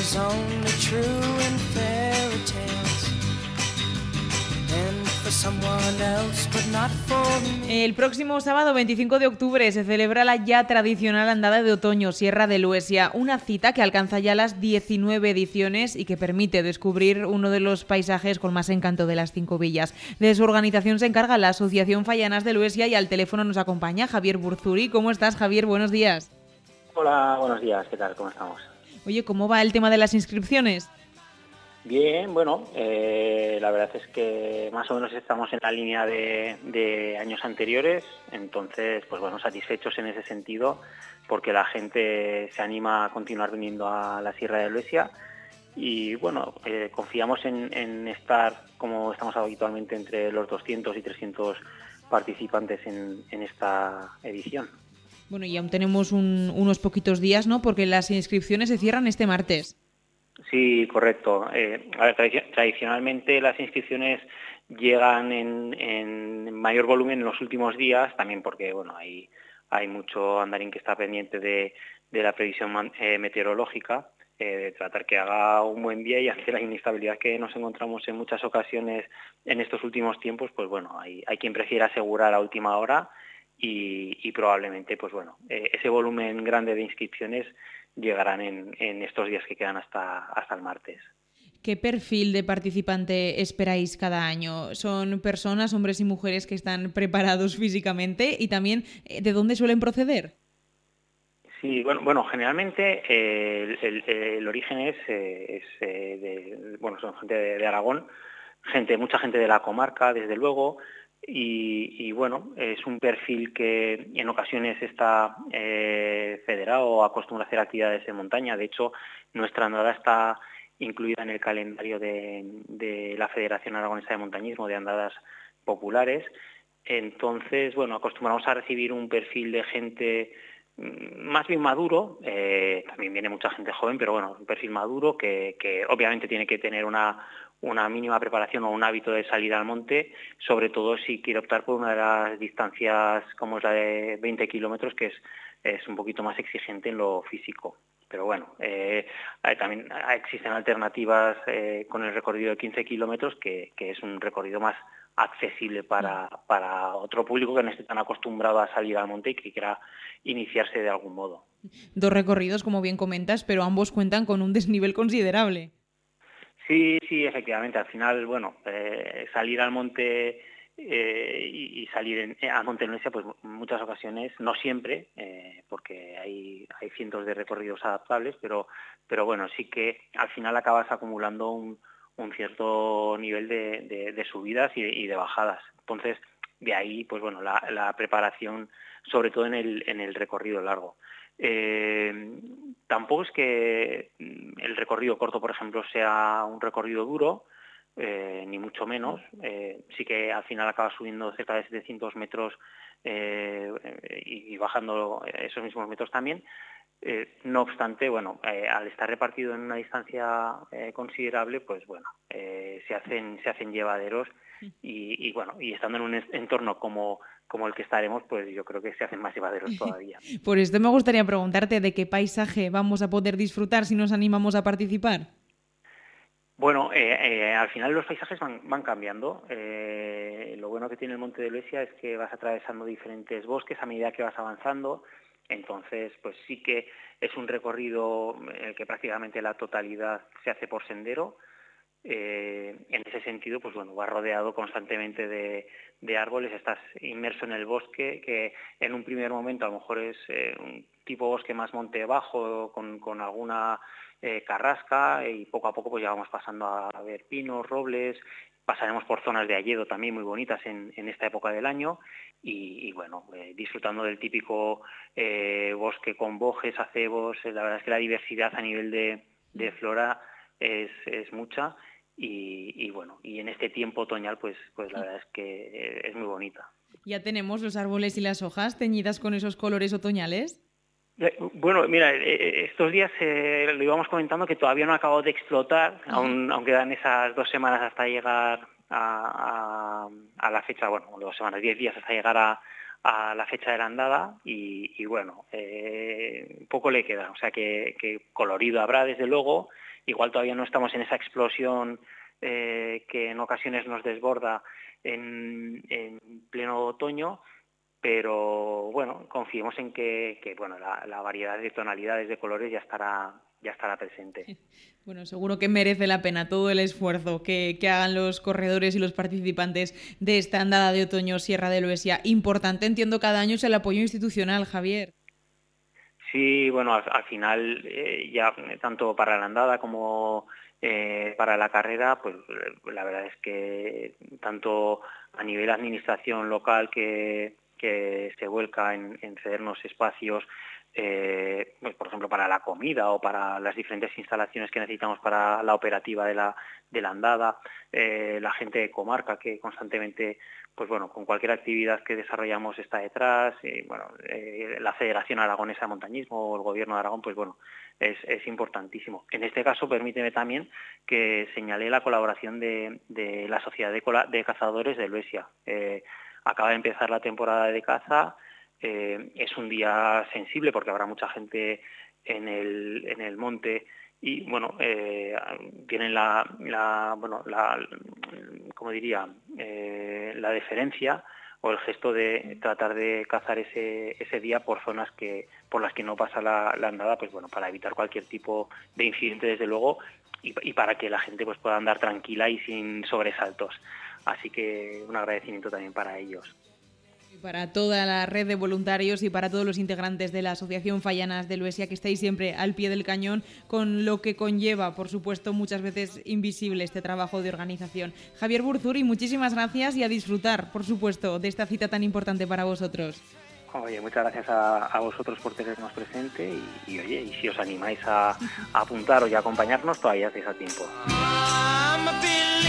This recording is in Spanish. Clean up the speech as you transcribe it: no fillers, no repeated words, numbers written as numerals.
is only true in fairy tales and for someone else but not for me. El próximo sábado 25 de octubre se celebra la ya tradicional andada de otoño Sierra de Luesia, una cita que alcanza ya las 19 ediciones y que permite descubrir uno de los paisajes con más encanto de las 5 villas. De su organización se encarga la Asociación Fallanas de Luesia y al teléfono nos acompaña Javier Burzuri. ¿Cómo estás, Javier? Buenos días. Hola, buenos días, ¿qué tal? ¿Cómo estamos? Oye, ¿cómo va el tema de las inscripciones? Bien, bueno, la verdad es que más o menos estamos en la línea de años anteriores, entonces, pues bueno, satisfechos en ese sentido, porque la gente se anima a continuar viniendo a la Sierra de Luesia y bueno, confiamos en estar, como estamos habitualmente, entre los 200 y 300 participantes en esta edición. Bueno, y aún tenemos unos poquitos días, ¿no? Porque las inscripciones se cierran este martes. Sí, correcto. A ver, tradicionalmente las inscripciones llegan en mayor volumen en los últimos días, también porque bueno, hay mucho andarín que está pendiente de la previsión meteorológica, de tratar que haga un buen día, y ante la inestabilidad que nos encontramos en muchas ocasiones en estos últimos tiempos, pues bueno, hay quien prefiere asegurar a última hora y probablemente, pues bueno, ese volumen grande de inscripciones llegarán en estos días que quedan hasta el martes. ¿Qué perfil de participante esperáis cada año? ¿Son personas, hombres y mujeres que están preparados físicamente? Y también, ¿de dónde suelen proceder? Sí, bueno, generalmente el origen es son gente de Aragón, mucha gente de la comarca, desde luego, y bueno, es un perfil que en ocasiones está federado o acostumbra a hacer actividades de montaña. De hecho, nuestra andada está incluida en el calendario de la Federación Aragonesa de Montañismo, de andadas populares. Entonces, bueno, acostumbramos a recibir un perfil de gente más bien maduro, también viene mucha gente joven, pero bueno, un perfil maduro que obviamente tiene que tener una mínima preparación o un hábito de salir al monte, sobre todo si quiere optar por una de las distancias como es la de 20 kilómetros, que es un poquito más exigente en lo físico. Pero bueno, también existen alternativas con el recorrido de 15 kilómetros, que es un recorrido más accesible para otro público que no esté tan acostumbrado a salir al monte y que quiera iniciarse de algún modo. 2 recorridos, como bien comentas, pero ambos cuentan con un desnivel considerable. Sí, efectivamente. Al final, bueno, salir al monte y salir al Monte Luesia, pues en muchas ocasiones, no siempre, porque hay cientos de recorridos adaptables, pero bueno, sí que al final acabas acumulando un cierto nivel de subidas y de bajadas. Entonces, de ahí, pues bueno, la preparación, sobre todo en el recorrido largo. Tampoco es que el recorrido corto, por ejemplo, sea un recorrido duro, ni mucho menos. Sí que al final acaba subiendo cerca de 700 metros y bajando esos mismos metros también. No obstante, bueno, al estar repartido en una distancia considerable, pues bueno, se hacen llevaderos y bueno, y estando en un entorno como el que estaremos, pues yo creo que se hacen más llevaderos todavía. Por esto me gustaría preguntarte de qué paisaje vamos a poder disfrutar si nos animamos a participar. Bueno, al final los paisajes van cambiando. Lo bueno que tiene el Monte de Luesia es que vas atravesando diferentes bosques a medida que vas avanzando. Entonces, pues sí que es un recorrido en el que prácticamente la totalidad se hace por sendero. En ese sentido, pues bueno, vas rodeado constantemente de árboles, estás inmerso en el bosque, que en un primer momento a lo mejor es un tipo bosque más monte bajo, con alguna carrasca, y poco a poco pues ya vamos pasando a ver pinos, robles, pasaremos por zonas de hayedo también muy bonitas en esta época del año, y bueno, disfrutando del típico bosque con bojes, acebos. La verdad es que la diversidad a nivel de flora es mucha. Y bueno, y en este tiempo otoñal pues la verdad es que es muy bonita. ¿Ya tenemos los árboles y las hojas teñidas con esos colores otoñales? Bueno, mira, estos días lo íbamos comentando que todavía no ha acabado de explotar, aún quedan esas 2 semanas hasta llegar a la fecha, bueno, 2 semanas, 10 días hasta llegar a la fecha de la andada, y bueno, poco le queda, o sea que colorido habrá desde luego. igual todavía no estamos en esa explosión que en ocasiones nos desborda en pleno otoño, pero bueno, confiemos en que bueno, la variedad de tonalidades de colores ya estará presente. Bueno, seguro que merece la pena todo el esfuerzo que hagan los corredores y los participantes de esta andada de otoño Sierra de Loesia. Importante, entiendo, cada año es el apoyo institucional, Javier. Sí, bueno, al final ya tanto para la andada como para la carrera, pues la verdad es que tanto a nivel administración local que se vuelca en cedernos espacios, pues por ejemplo para la comida o para las diferentes instalaciones que necesitamos para la operativa de la andada, la gente de comarca que constantemente, pues bueno, con cualquier actividad que desarrollamos está detrás, la Federación Aragonesa de Montañismo o el Gobierno de Aragón, pues bueno, es importantísimo. En este caso, permíteme también que señale la colaboración de la Sociedad de Cazadores de Loesia. Acaba de empezar la temporada de caza, es un día sensible porque habrá mucha gente en el monte y bueno, tienen ¿cómo diría? La deferencia o el gesto de tratar de cazar ese día por zonas por las que no pasa la andada, pues bueno, para evitar cualquier tipo de incidente desde luego y para que la gente pues pueda andar tranquila y sin sobresaltos. Así que un agradecimiento también para ellos. Para toda la red de voluntarios y para todos los integrantes de la Asociación Fallanas de Loesia, que estáis siempre al pie del cañón, con lo que conlleva, por supuesto, muchas veces invisible este trabajo de organización. Javier Burzuri, muchísimas gracias y a disfrutar, por supuesto, de esta cita tan importante para vosotros. Oye, muchas gracias a vosotros por tenernos presente y oye, y si os animáis a apuntaros y a acompañarnos, todavía estáis a tiempo.